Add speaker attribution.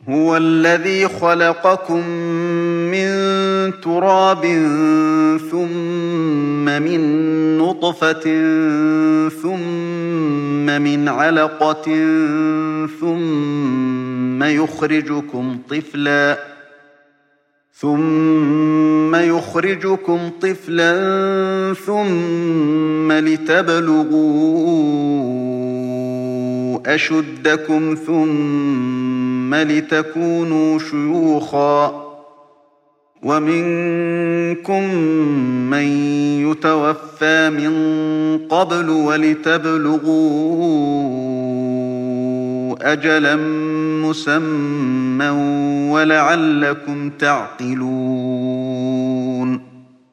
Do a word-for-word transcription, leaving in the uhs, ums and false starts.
Speaker 1: هو الذي خلقكم من تراب ثم من نطفة ثم من علقة ثم يخرجكم طفلا ثم يخرجكم طفلا ثم لتبلغوا أشدكم ثم لتكونوا شيوخا ومنكم من يتوفى من قبل ولتبلغوا أجلا مسمى ولعلكم تعقلون